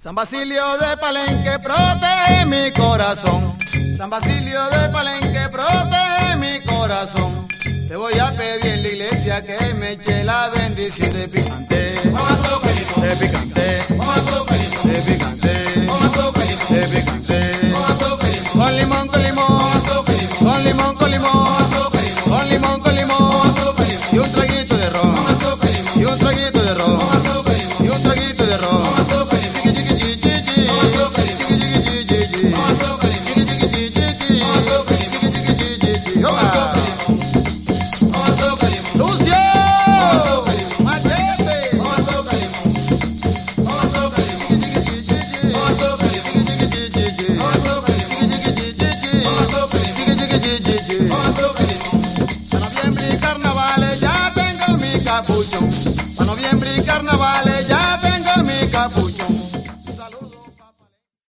San Basilio de Palenque, protege mi corazón. San Basilio de Palenque, protege mi corazón. Te voy a pedir en la iglesia que me eche la bendición de picante, de picante, de